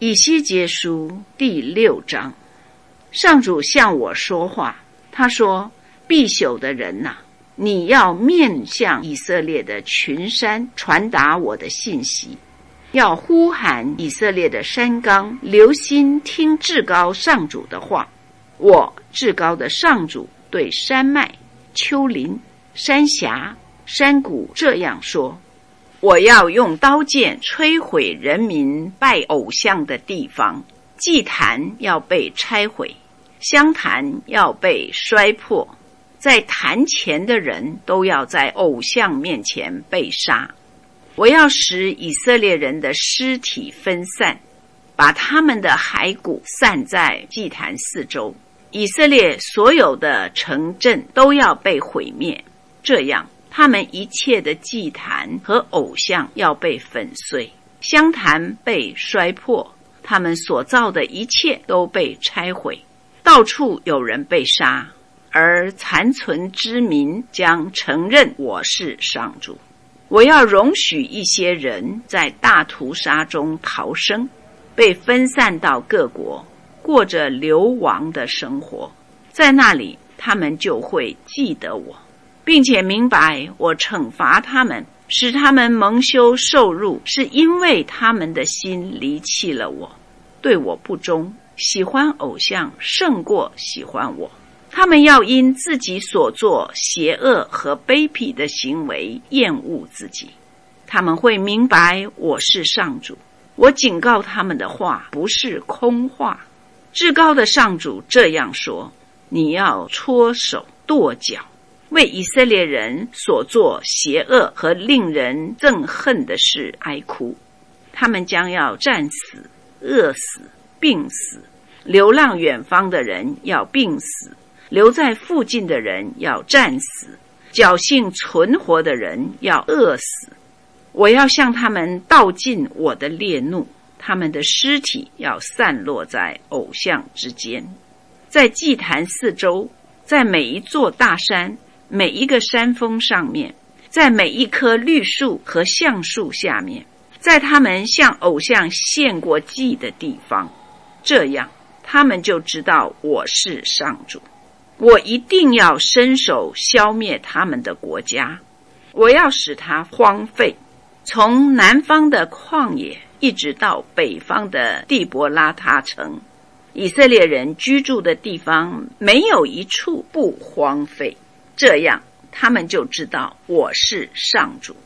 以西结书第6章，上主向我说话，他说：必朽的人哪，你要面向以色列的群山传达我的信息，要呼喊以色列的山冈，留心听至高上主的话。我至高的上主对山脉、丘陵、山峡、山谷这样说：我要用刀剑摧毁人民拜偶像的地方，祭坛要被拆毁，香坛要被摔破，在坛前的人都要在偶像面前被杀。我要使以色列人的尸体分散，把他们的骸骨散在祭坛四周，以色列所有的城镇都要被毁灭，这样他们一切的祭坛和偶像要被粉碎，香坛被摔破，他们所造的一切都被拆毁，到处有人被杀，而残存之民将承认我是上主。我要容许一些人在大屠杀中逃生，被分散到各国，过着流亡的生活，在那里他们就会记得我，并且明白我惩罚他们，使他们蒙羞受辱，是因为他们的心离弃了我，对我不忠，喜欢偶像胜过喜欢我。他们要因自己所做邪恶和卑鄙的行为厌恶自己。他们会明白我是上主，我警告他们的话不是空话。至高的上主这样说：你要搓手跺脚，为以色列人所做邪恶和令人憎恨的事哀哭。他们将要战死、饿死、病死，流浪远方的人要病死，留在附近的人要战死，侥幸存活的人要饿死。我要向他们倒尽我的烈怒，他们的尸体要散落在偶像之间，在祭坛四周，在每一座大山，每一个山峰上面，在每一棵绿树和橡树下面，在他们向偶像献过祭的地方，这样他们就知道我是上主。我一定要伸手消灭他们的国家，我要使它荒废，从南方的旷野一直到北方的地伯拉他城，以色列人居住的地方没有一处不荒废，这样他们就知道我是上主。